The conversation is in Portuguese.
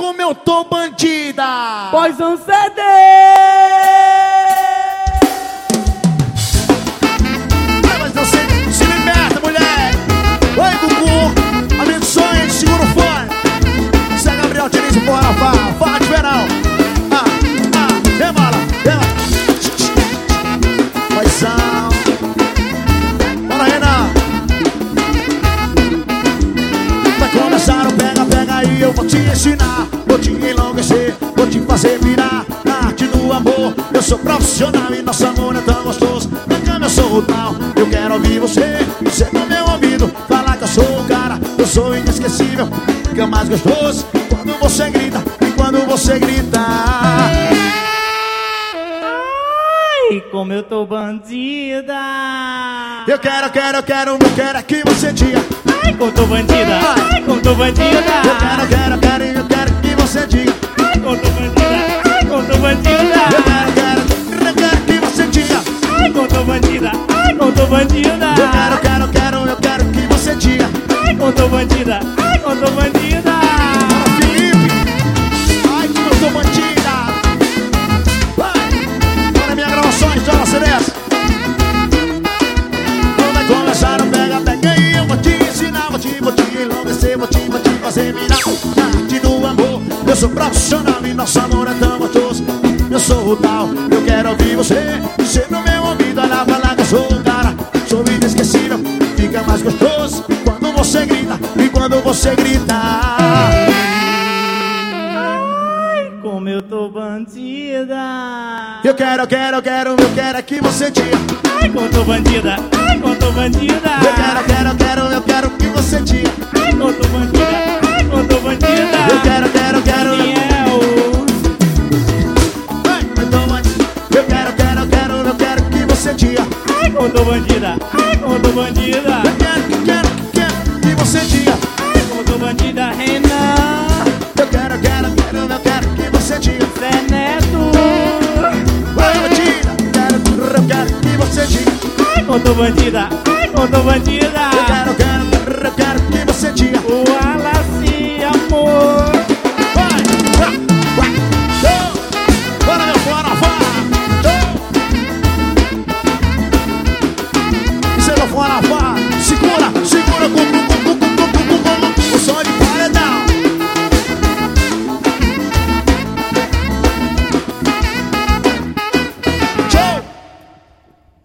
como eu tô bandida. Pois um CD. Mas não sei, se liberta, mulher. Oi, Gugu, abençoe, segura o fone. Zé Gabriel Diniz e Porra fala de verão. Demora. Paizão. Bora, Renan. Vai começar o pega aí, eu vou te ensinar. Vou te enlouquecer, vou te fazer virar. Na arte do amor, eu sou profissional e nosso amor é tão gostoso. Na cama eu sou o tal, eu quero ouvir você. Você no meu ouvido, falar que eu sou o cara. Eu sou inesquecível, fica mais gostoso quando você grita e quando você grita. Ai, como eu tô bandida. Eu quero é que você diga. Ai, como tô bandida. Ai, como tô bandida. Eu quero que você diga. Ai, como tô bandida. Ai, como tô bandida. Eu quero que você diga. Ai, como tô bandida. Ai, como tô bandida. Eu quero que você diga. Ai, como tô bandida. Ai, como tô bandida. Felipe, ai, como eu tô bandida. Vai, olha minha gravações, olha CDs. Quando vai começar o pega aí, eu vou te ensinar, vou te enlouquecer, vou te fazer virar. Na arte do amor, eu sou profissional e nosso amor é tão gostoso. Eu sou o tal, eu quero ouvir você. Você no meu ouvido, olha pra lá que eu sou o cara. Sou inesquecível, fica mais gostoso quando você grita e quando você grita. Ai, como eu tô bandida. Eu quero é que você diga. Ai, como tô bandida. Ai, como tô bandida. Eu quero que você diga. Ai, como tô bandida. Ai, como tô bandida. Eu quero. Eu quero que você diga. Ai, como tô bandida. Ai, como tô bandida. Eu quero que você diga. Ai, como tô bandida, Renan. Eu quero que você diga. Zé Neto. Vai, bandida. Eu quero que você diga. Ai, como tô bandida. Ai, como tô bandida. Eu quero